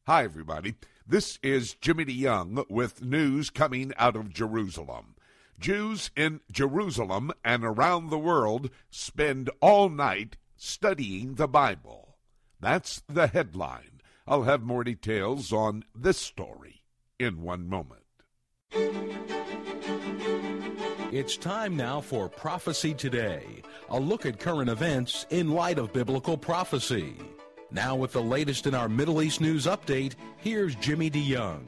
Hi, everybody. This is Jimmy DeYoung with news coming out of Jerusalem. Jews in Jerusalem and around the world spend all night studying the Bible. That's the headline. I'll have more details on this story in one moment. It's time now for Prophecy Today, a look at current events in light of biblical prophecy. Now with the latest in our Middle East news update, here's Jimmy DeYoung.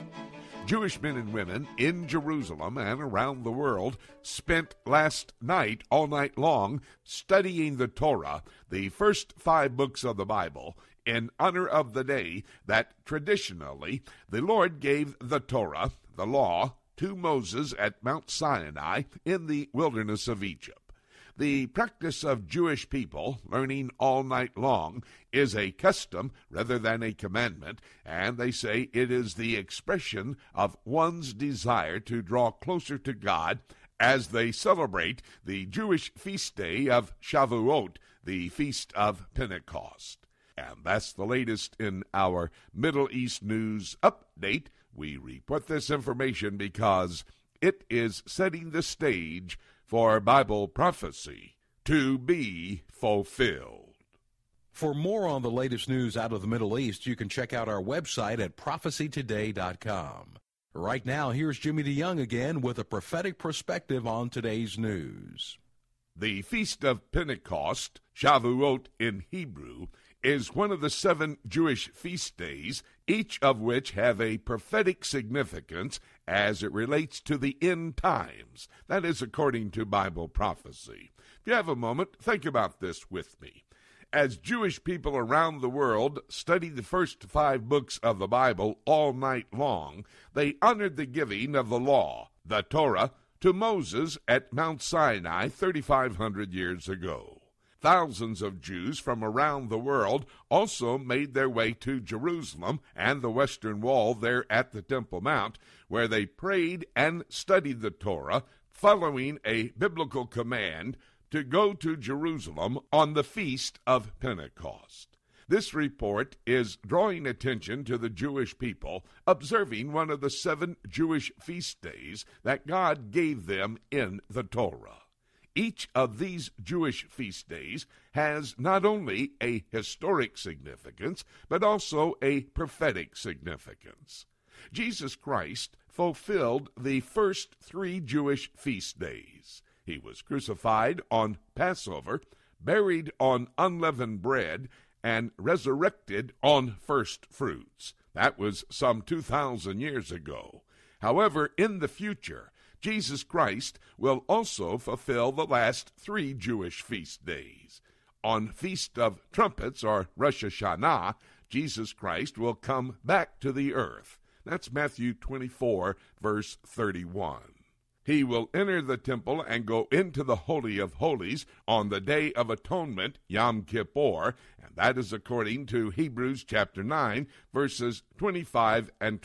Jewish men and women in Jerusalem and around the world spent last night, all night long, studying the Torah, the first 5 books of the Bible, in honor of the day that traditionally the Lord gave the Torah, the law, to Moses at Mount Sinai in the wilderness of Egypt. The practice of Jewish people learning all night long is a custom rather than a commandment, and they say it is the expression of one's desire to draw closer to God as they celebrate the Jewish feast day of Shavuot, the Feast of Pentecost. And that's the latest in our Middle East news update. We report this information because it is setting the stage for Bible prophecy to be fulfilled. For more on the latest news out of the Middle East, you can check out our website at prophecytoday.com. Right now, here's Jimmy DeYoung again with a prophetic perspective on today's news. The Feast of Pentecost, Shavuot in Hebrew, is one of the 7 Jewish feast days, each of which have a prophetic significance as it relates to the end times. That is according to Bible prophecy. If you have a moment, think about this with me. As Jewish people around the world study the first 5 books of the Bible all night long, they honored the giving of the law, the Torah, to Moses at Mount Sinai 3,500 years ago. Thousands of Jews from around the world also made their way to Jerusalem and the Western Wall there at the Temple Mount, where they prayed and studied the Torah, following a biblical command to go to Jerusalem on the Feast of Pentecost. This report is drawing attention to the Jewish people observing one of the 7 Jewish feast days that God gave them in the Torah. Each of these Jewish feast days has not only a historic significance, but also a prophetic significance. Jesus Christ fulfilled the first 3 Jewish feast days. He was crucified on Passover, buried on unleavened bread, and resurrected on first fruits. That was some 2,000 years ago. However, in the future, Jesus Christ will also fulfill the last 3 Jewish feast days. On Feast of Trumpets, or Rosh Hashanah, Jesus Christ will come back to the earth. That's Matthew 24, verse 31. He will enter the temple and go into the Holy of Holies on the Day of Atonement, Yom Kippur, and that is according to Hebrews chapter 9, verses 25 and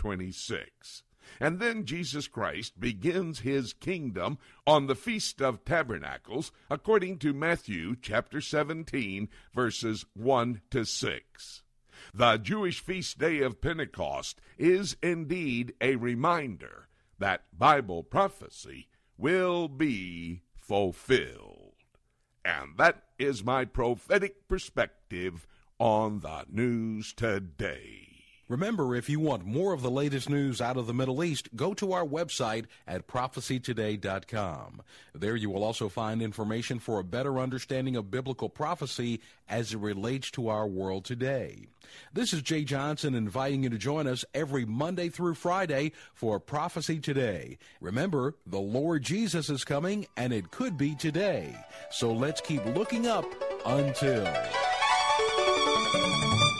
26. And then Jesus Christ begins his kingdom on the Feast of Tabernacles, according to Matthew chapter 17, verses 1 to 6. The Jewish feast day of Pentecost is indeed a reminder that Bible prophecy will be fulfilled. And that is my prophetic perspective on the news today. Remember, if you want more of the latest news out of the Middle East, go to our website at prophecytoday.com. There you will also find information for a better understanding of biblical prophecy as it relates to our world today. This is Jay Johnson inviting you to join us every Monday through Friday for Prophecy Today. Remember, the Lord Jesus is coming, and it could be today. So let's keep looking up until...